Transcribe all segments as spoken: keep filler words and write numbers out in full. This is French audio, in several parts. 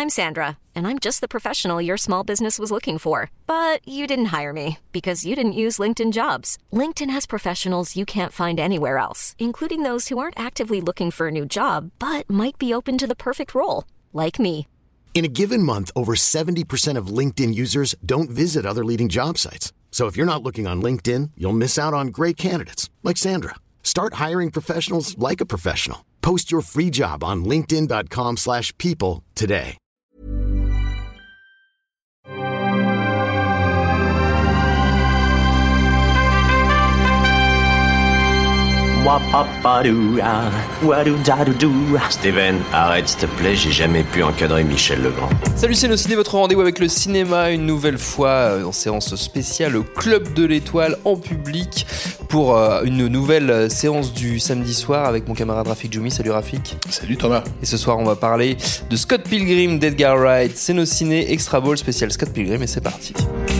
I'm Sandra, and I'm just the professional your small business was looking for. But you didn't hire me because you didn't use LinkedIn Jobs. LinkedIn has professionals you can't find anywhere else, including those who aren't actively looking for a new job, but might be open to the perfect role, like me. In a given month, over seventy percent of LinkedIn users don't visit other leading job sites. So if you're not looking on LinkedIn, you'll miss out on great candidates like Sandra. Start hiring professionals like a professional. Post your free job on linkedin.com slash people today. Steven, arrête s'il te plaît, j'ai jamais pu encadrer Michel Legrand. Salut, c'est Ciné, votre rendez-vous avec le cinéma, une nouvelle fois en séance spéciale au Club de l'Étoile en public pour euh, une nouvelle séance du samedi soir avec mon camarade Rafik Djoumi. Salut Rafik. Salut Thomas. Et ce soir on va parler de Scott Pilgrim d'Edgar Wright. C'est nos ciné Extra Ball spécial Scott Pilgrim et c'est parti.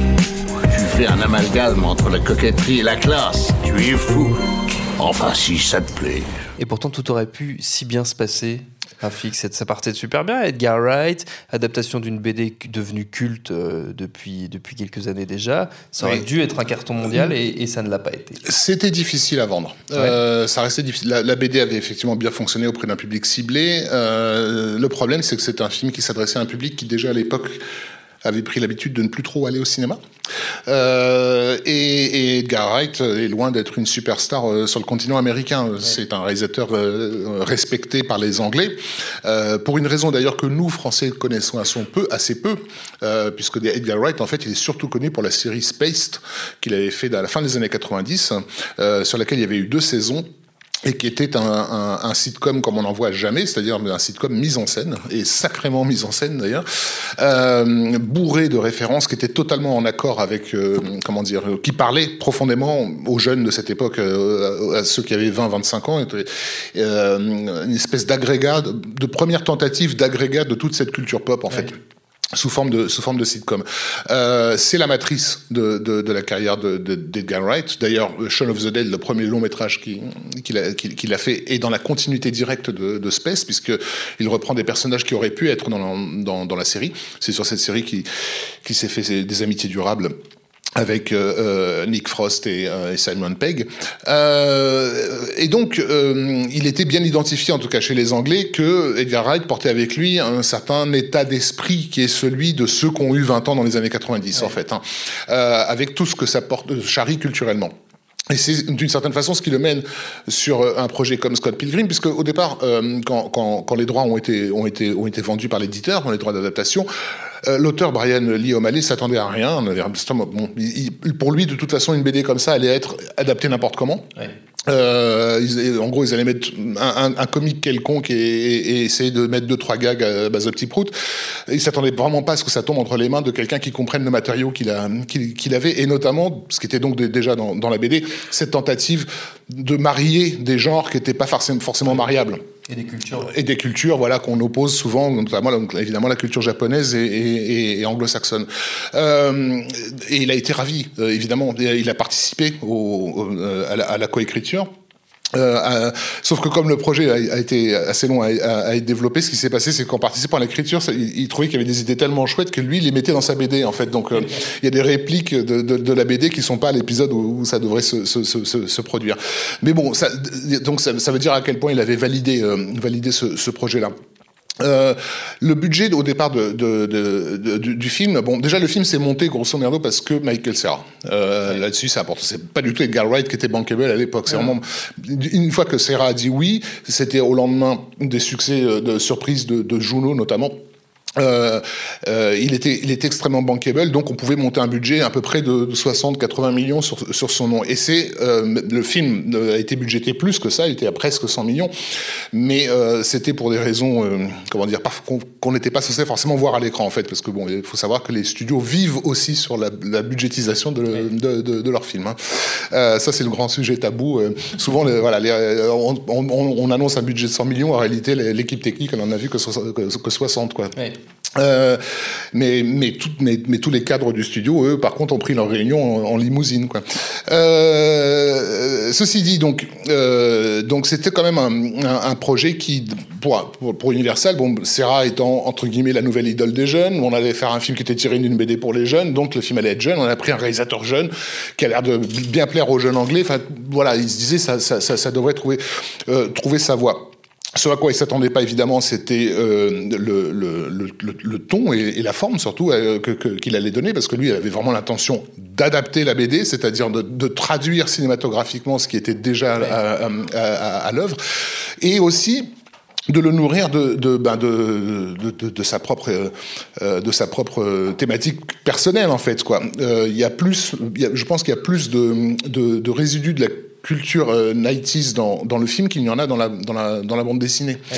Tu fais un amalgame entre la coquetterie et la classe. Tu es fou. Enfin, si ça te plaît. Et pourtant, tout aurait pu si bien se passer. Rafik, ça partait super bien. Edgar Wright, adaptation d'une B D devenue culte euh, depuis, depuis quelques années déjà. Ça aurait oui. dû être un carton mondial et, et ça ne l'a pas été. C'était difficile à vendre. Ouais. Euh, ça restait difficile. La, la B D avait effectivement bien fonctionné auprès d'un public ciblé. Euh, le problème, c'est que c'est un film qui s'adressait à un public qui, déjà à l'époque, avait pris l'habitude de ne plus trop aller au cinéma. Euh, et, et Edgar Wright est loin d'être une superstar euh, sur le continent américain. Ouais. C'est un réalisateur euh, respecté par les Anglais, euh, pour une raison d'ailleurs que nous, Français, connaissons assez peu, assez peu euh, puisque Edgar Wright, en fait, il est surtout connu pour la série Spaced, qu'il avait fait à la fin des années quatre-vingt-dix, euh, sur laquelle il y avait eu deux saisons, et qui était un, un, un sitcom comme on n'en voit jamais, c'est-à-dire un sitcom mis en scène, et sacrément mis en scène d'ailleurs, euh, bourré de références qui étaient totalement en accord avec, euh, comment dire, qui parlait profondément aux jeunes de cette époque, euh, à ceux qui avaient vingt à vingt-cinq ans, euh, une espèce d'agrégat, de, de première tentative d'agrégat de toute cette culture pop en ouais. fait. Sous forme de sous forme de sitcom. Euh, c'est la matrice de de, de la carrière de, de d'Edgar Wright. D'ailleurs, Shaun of the Dead, le premier long métrage qu'il qu'il a qu'il, qu'il a fait, est dans la continuité directe de, de Space, puisque il reprend des personnages qui auraient pu être dans la, dans dans la série. C'est sur cette série qui qui s'est fait des amitiés durables avec euh, Nick Frost et, euh, et Simon Pegg. Euh, et donc, euh, il était bien identifié, en tout cas chez les Anglais, que Edgar Wright portait avec lui un certain état d'esprit qui est celui de ceux qui ont eu vingt ans dans les années quatre-vingt-dix, ouais. en fait, hein, euh, avec tout ce que ça porte, charrie culturellement. Et c'est d'une certaine façon ce qui le mène sur un projet comme Scott Pilgrim, puisque au départ, euh, quand, quand, quand les droits ont été, ont été, ont été vendus par l'éditeur, les droits d'adaptation, euh, l'auteur Brian Lee O'Malley s'attendait à rien. Bon, il, pour lui, de toute façon, une B D comme ça allait être adaptée n'importe comment. Ouais. Euh, ils, en gros, ils allaient mettre un, un, un comique quelconque et, et, et essayer de mettre deux trois gags à base de petits proutes. Ils s'attendaient vraiment pas à ce que ça tombe entre les mains de quelqu'un qui comprenne le matériau qu'il a, qu'il, qu'il avait, et notamment, ce qui était donc déjà dans, dans la B D, cette tentative de marier des genres qui n'étaient pas forcément, forcément mariables. Et des cultures. Et des cultures, voilà, qu'on oppose souvent, notamment, donc, évidemment, la culture japonaise et, et, et anglo-saxonne. Euh, et il a été ravi, euh, évidemment. Il a participé au, au, à, la, à la coécriture. Euh, euh, sauf que comme le projet a, a été assez long à, à, à être développé, ce qui s'est passé, c'est qu'en participant à l'écriture, ça, il, il trouvait qu'il y avait des idées tellement chouettes que lui, il les mettait dans sa B D, en fait. Donc, euh, il y a des répliques de, de, de la B D qui sont pas à l'épisode où, où ça devrait se, se, se, se produire. Mais bon, ça, donc ça, ça veut dire à quel point il avait validé, euh, validé ce, ce projet-là. Euh, le budget au départ de, de, de, de, du, du film, bon, déjà le film s'est monté grosso modo parce que Michael Cera. Euh, ouais. Là-dessus, c'est important. C'est pas du tout Edgar Wright qui était bankable à l'époque. C'est ouais. vraiment une fois que Cera a dit oui, c'était au lendemain des succès de surprise de, de Juno notamment. Euh, euh, il était, il était extrêmement bankable, donc on pouvait monter un budget à peu près de soixante à quatre-vingts millions sur, sur son nom. Et c'est, euh, le film a été budgété plus que ça, il était à presque cent millions, mais euh, c'était pour des raisons, euh, comment dire, pas, qu'on, qu'on n'était pas censé forcément voir à l'écran en fait, parce que bon, il faut savoir que les studios vivent aussi sur la, la budgétisation de, de, de, de leurs films. Hein. Euh, ça c'est le grand sujet tabou. Euh, souvent, les, voilà, les, on, on, on annonce un budget de cent millions, en réalité l'équipe technique, elle en a vu que, que, que soixante quoi. Ouais. Euh, mais mais, tout, mais mais tous les cadres du studio, eux, par contre, ont pris leur réunion en, en limousine, quoi. Euh, ceci dit, donc euh, donc c'était quand même un, un, un projet qui pour, pour pour Universal, bon, Serra étant entre guillemets la nouvelle idole des jeunes, on allait faire un film qui était tiré d'une B D pour les jeunes, donc le film allait être jeune. On a pris un réalisateur jeune qui a l'air de bien plaire aux jeunes anglais. Enfin voilà, ils se disaient ça ça ça, ça devrait trouver euh, trouver sa voie. Ce à quoi il s'attendait pas évidemment, c'était euh, le, le, le, le ton et, et la forme surtout euh, que, que, qu'il allait donner, parce que lui il avait vraiment l'intention d'adapter la B D, c'est-à-dire de, de traduire cinématographiquement ce qui était déjà ouais. à, à, à, à l'œuvre, et aussi de le nourrir de de ben de de, de, de sa propre euh, de sa propre thématique personnelle en fait quoi. Euh, il y a plus, il y a, je pense qu'il y a plus de de, de résidus de la culture euh, nineties dans dans le film qu'il n'y en a dans la dans la dans la bande dessinée. Ouais.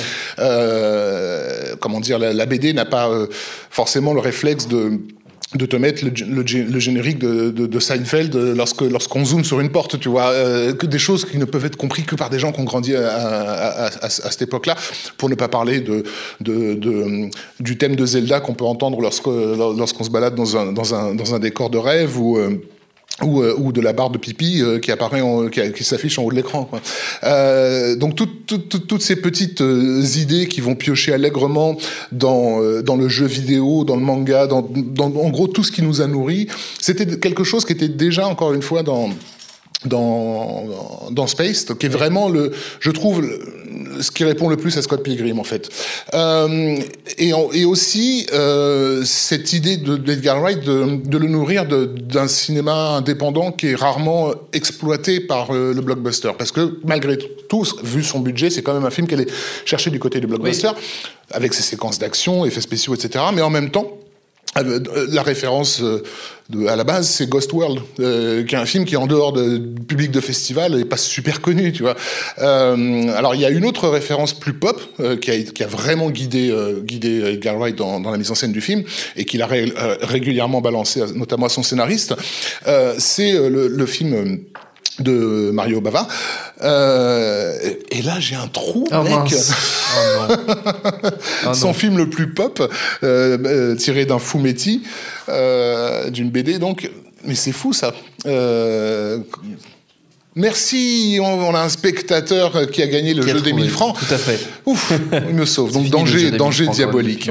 Euh, comment dire, la, la B D n'a pas euh, forcément le réflexe de de te mettre le, le, le générique de, de, de Seinfeld lorsque lorsqu'on zoome sur une porte, tu vois, euh, que des choses qui ne peuvent être comprises que par des gens qui ont grandi à, à, à, à, à cette époque-là, pour ne pas parler de, de, de du thème de Zelda qu'on peut entendre lorsque lorsqu'on se balade dans un dans un dans un décor de rêve ou euh, Ou, euh, ou de la barre de pipi euh, qui apparaît, en, qui, qui s'affiche en haut de l'écran, quoi. Euh, donc tout, tout, tout, toutes ces petites euh, idées qui vont piocher allègrement dans euh, dans le jeu vidéo, dans le manga, dans, dans en gros tout ce qui nous a nourris, c'était quelque chose qui était déjà encore une fois dans dans dans Spaced, qui est vraiment le, je trouve, le, ce qui répond le plus à Scott Pilgrim en fait. Euh, et, et aussi euh, cette idée de d'Edgar Wright de, de le nourrir de, d'un cinéma indépendant qui est rarement exploité par euh, le blockbuster, parce que malgré tout, vu son budget, c'est quand même un film qu'elle est cherché du côté du blockbuster, oui. avec ses séquences d'action, effets spéciaux, et cetera. Mais en même temps, la référence de, à la base, c'est Ghost World, euh, qui est un film qui est en dehors de, du public de festival et pas super connu, tu vois. Euh, alors il y a une autre référence plus pop euh, qui, a, qui a vraiment guidé, euh, guidé Edgar Wright dans, dans la mise en scène du film et qu'il a ré, euh, régulièrement balancé, notamment à son scénariste. Euh, c'est le, le film de Mario Bava. Euh, et là, j'ai un trou, oh, mec. Oh, non. Oh, Son non. film le plus pop, euh, euh, tiré d'un fumetti, euh, d'une B D, donc. Mais c'est fou, ça. Euh, Merci, on, on a un spectateur qui a gagné le qui jeu des mille francs. Tout à fait. Ouf, il me sauve. Donc, danger, danger diabolique.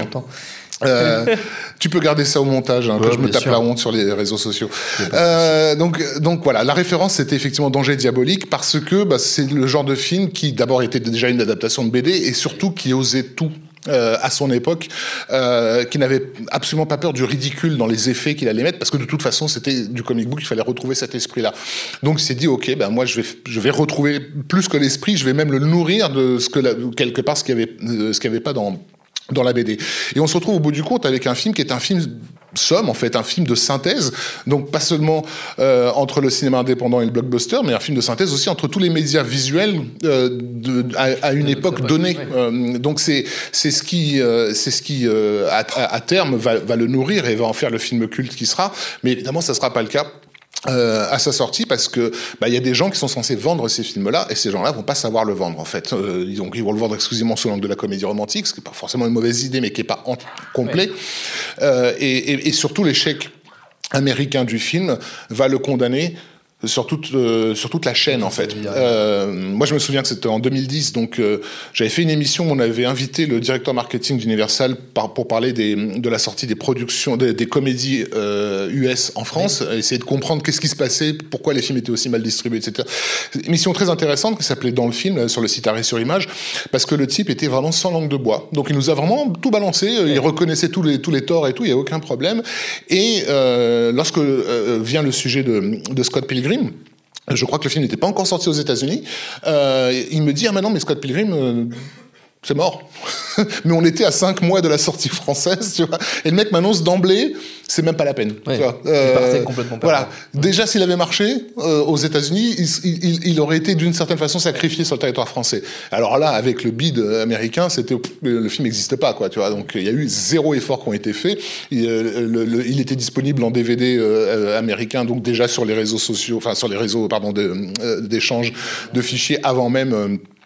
Euh, tu peux garder ça au montage, hein, ouais, que je me tape sûr. la honte sur les réseaux sociaux. Euh, donc, donc voilà, la référence c'était effectivement Danger diabolique, parce que bah, c'est le genre de film qui d'abord était déjà une adaptation de B D et surtout qui osait tout. Euh, à son époque, euh, qui n'avait absolument pas peur du ridicule dans les effets qu'il allait mettre, parce que de toute façon c'était du comic book, il fallait retrouver cet esprit-là. Donc il s'est dit ok, ben moi je vais je vais retrouver plus que l'esprit, je vais même le nourrir de ce que la, quelque part ce qu'il y avait euh, ce qu'il y avait pas dans dans la B D. Et on se retrouve au bout du compte avec un film qui est un film somme, en fait, un film de synthèse, donc pas seulement euh, entre le cinéma indépendant et le blockbuster, mais un film de synthèse aussi entre tous les médias visuels euh, de, à, à une époque donnée. Euh, donc c'est c'est ce qui euh, c'est ce qui euh, à, à terme va, va le nourrir et va en faire le film culte qui sera. Mais évidemment, ça sera pas le cas. Euh, à sa sortie, parce que bah, y a des gens qui sont censés vendre ces films-là, et ces gens-là vont pas savoir le vendre en fait. Euh, donc ils vont le vendre exclusivement sous l'angle de la comédie romantique, ce qui est pas forcément une mauvaise idée, mais qui est pas en complet. Oui. Euh, et, et, et surtout l'échec américain du film va le condamner sur toute euh, sur toute la chaîne en fait. Euh, moi je me souviens que c'était en deux mille dix, donc euh, j'avais fait une émission où on avait invité le directeur marketing d'Universal par, pour parler des, de la sortie des productions des, des comédies euh, U S en France, oui. essayer de comprendre qu'est-ce qui se passait, pourquoi les films étaient aussi mal distribués, et cetera. Une émission très intéressante qui s'appelait Dans le film sur le site Arrêt sur Image, parce que le type était vraiment sans langue de bois. Donc il nous a vraiment tout balancé, oui. il reconnaissait tous les tous les torts et tout, il y a aucun problème. Et euh, lorsque euh, vient le sujet de, de Scott Pilgrim, je crois que le film n'était pas encore sorti aux États-Unis. Euh, il me dit ah maintenant mais Scott Pilgrim euh, c'est mort. Mais on était à cinq mois de la sortie française, tu vois. Et le mec m'annonce d'emblée, c'est même pas la peine. Oui, tu vois. Euh, il partait complètement voilà. Perdant. Déjà, s'il avait marché euh, aux États-Unis, il, il, il aurait été d'une certaine façon sacrifié sur le territoire français. Alors là, avec le bid américain, c'était le film n'existe pas, quoi. Tu vois. Donc il y a eu zéro effort qui ont été faits. Il, le, le, il était disponible en D V D euh, américain, donc déjà sur les réseaux sociaux, enfin sur les réseaux, pardon, de, euh, d'échange de fichiers avant même. Euh,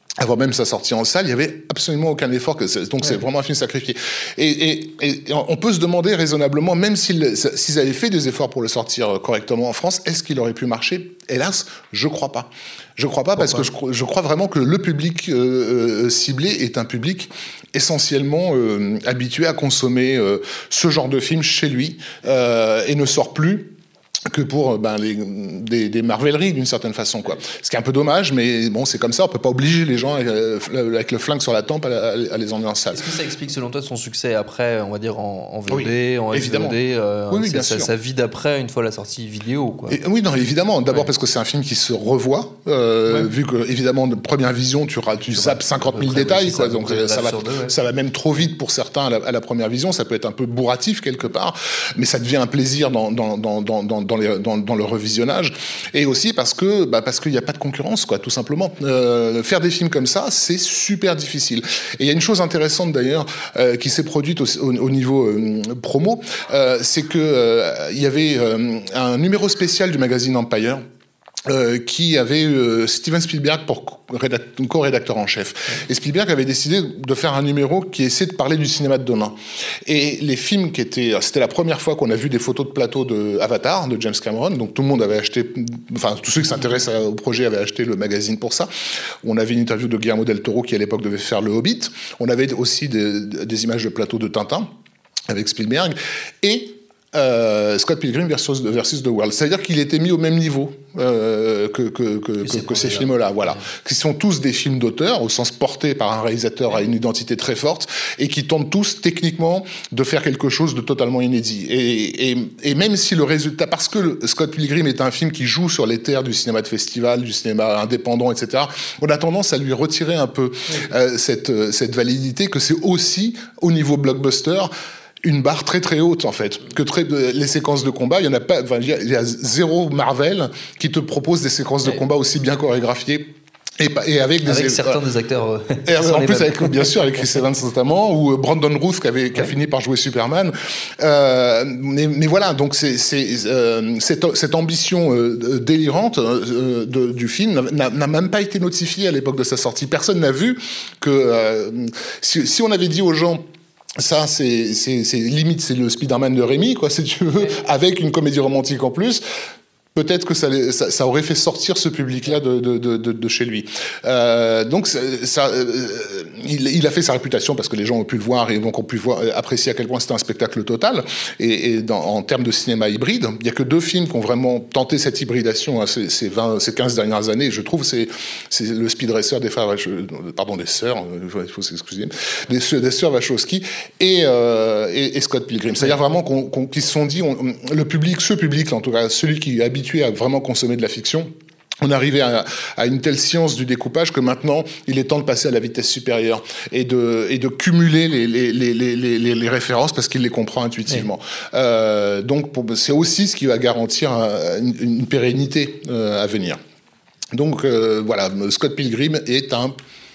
avant même sa sortie en salle, il y avait absolument aucun effort. Que c'est, donc ouais. c'est vraiment un film sacrifié. Et, et, et on peut se demander raisonnablement, même s'ils, s'ils avaient fait des efforts pour le sortir correctement en France, est-ce qu'il aurait pu marcher ? Hélas, je crois pas. Je crois pas parce que je, je crois vraiment que le public euh, ciblé est un public essentiellement euh, habitué à consommer euh, ce genre de film chez lui euh, et ne sort plus que pour ben, les, des, des marveleries d'une certaine façon, quoi. Ce qui est un peu dommage, mais bon, c'est comme ça, on peut pas obliger les gens avec, avec le flingue sur la tempe à, à les emmener en salle. Est-ce que ça explique selon toi son succès après, on va dire en, en V O D, oui, en évidemment. S V O D, euh, oui, oui, bien ça, sûr. Sa vie d'après, une fois la sortie vidéo, quoi. Et, oui, non, évidemment. D'abord ouais. parce que c'est un film qui se revoit, euh, ouais. vu que évidemment de première vision, tu, tu zappes cinquante mille détails, quoi. Donc ça, ça va, deux, ouais. ça va même trop vite pour certains à la, à la première vision. Ça peut être un peu bourratif quelque part, mais ça devient un plaisir dans dans dans dans dans, dans, les, dans, dans le revisionnage, et aussi parce que bah parce qu'il n'y a pas de concurrence, quoi, tout simplement. Euh, faire des films comme ça, c'est super difficile. Et il y a une chose intéressante d'ailleurs euh, qui s'est produite au, au, au niveau euh, promo, euh, c'est que euh, il y avait euh, un numéro spécial du magazine Empire. Euh, qui avait euh, Steven Spielberg pour rédac- co-rédacteur en chef. Et Spielberg avait décidé de faire un numéro qui essayait de parler du cinéma de demain. Et les films qui étaient... C'était la première fois qu'on a vu des photos de plateau de Avatar, de James Cameron, donc tout le monde avait acheté... Enfin, tous ceux qui s'intéressent au projet avaient acheté le magazine pour ça. On avait une interview de Guillermo del Toro qui, à l'époque, devait faire Le Hobbit. On avait aussi des, des images de plateau de Tintin avec Spielberg. Et... Euh, Scott Pilgrim versus, versus The World. C'est-à-dire qu'il était mis au même niveau euh, que, que, que, que, que ces films-là, voilà. Ouais. Qui sont tous des films d'auteur, au sens porté par un réalisateur ouais. à une identité très forte, et qui tentent tous, techniquement, de faire quelque chose de totalement inédit. Et, et, et même si le résultat... Parce que le, Scott Pilgrim est un film qui joue sur les terres du cinéma de festival, du cinéma indépendant, et cetera, on a tendance à lui retirer un peu ouais. euh, cette, cette validité, que c'est aussi, au niveau blockbuster, une barre très très haute, en fait. Que très, les séquences de combat, il y en a pas, enfin, il y a zéro Marvel qui te propose des séquences ouais. de combat aussi bien chorégraphiées. Et, et avec, des, avec certains euh, des acteurs. Euh, et en plus, avec, bien sûr, avec Chris Evans notamment, ou Brandon Routh qui, avait, qui ouais. a fini par jouer Superman. Euh, mais, mais voilà, donc c'est, c'est, euh, cette, cette ambition euh, délirante euh, de, du film n'a, n'a même pas été notifiée à l'époque de sa sortie. Personne n'a vu que euh, si, si on avait dit aux gens. Ça, c'est, c'est, c'est limite, c'est le Spider-Man de Rémi, quoi, si tu veux, avec une comédie romantique en plus. Peut-être que ça, ça, ça aurait fait sortir ce public-là de, de, de, de chez lui. Euh, donc, ça, euh, il, il a fait sa réputation parce que les gens ont pu le voir et donc ont pu voir, apprécier à quel point c'était un spectacle total. Et, et dans, en termes de cinéma hybride, il n'y a que deux films qui ont vraiment tenté cette hybridation hein, ces, ces, vingt, ces quinze dernières années. Je trouve c'est c'est le Speed Racer des frères, pardon, des sœurs, il faut s'excuser, des, des sœurs Wachowski et, euh, et, et Scott Pilgrim. C'est-à-dire vraiment qu'on, qu'on, qu'ils se sont dit, on, le public, ce public, en tout cas, celui qui habite à vraiment consommer de la fiction, on arrivait à, à une telle science du découpage que maintenant, il est temps de passer à la vitesse supérieure et de, et de cumuler les, les, les, les, les, les références parce qu'il les comprend intuitivement. Oui. Euh, donc, pour, c'est aussi ce qui va garantir une, une pérennité euh, à venir. Donc, euh, voilà, Scott Pilgrim est un...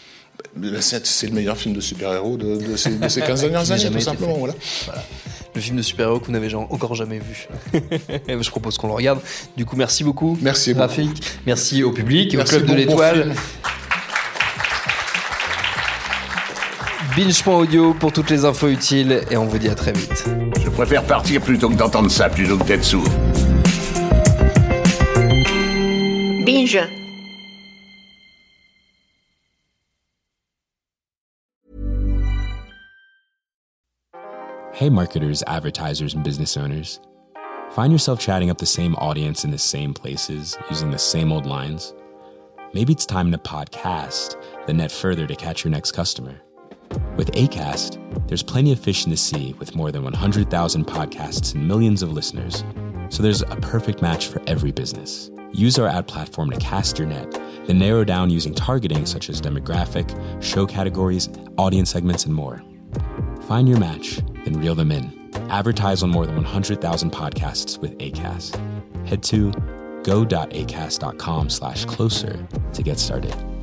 C'est le meilleur film de super-héros de, de, ces, de ces quinze dernières années, tout simplement. Voilà. Voilà. Le film de super-héros que vous n'avez encore jamais vu. Je propose qu'on le regarde. Du coup, merci beaucoup. Merci Rafik. beaucoup. Merci au public, merci au Club de l'Étoile. Binge point audio pour toutes les infos utiles et on vous dit à très vite. Je préfère partir plutôt que d'entendre ça, plutôt que d'être sourd. Binge. Hey marketers, advertisers, and business owners. Find yourself chatting up the same audience in the same places, using the same old lines? Maybe it's time to podcast, then net further to catch your next customer. With Acast, there's plenty of fish in the sea with more than one hundred thousand podcasts and millions of listeners. So there's a perfect match for every business. Use our ad platform to cast your net, then narrow down using targeting such as demographic, show categories, audience segments, and more. Find your match, then reel them in. Advertise on more than one hundred thousand podcasts with Acast. Head to go.acast.com slash closer to get started.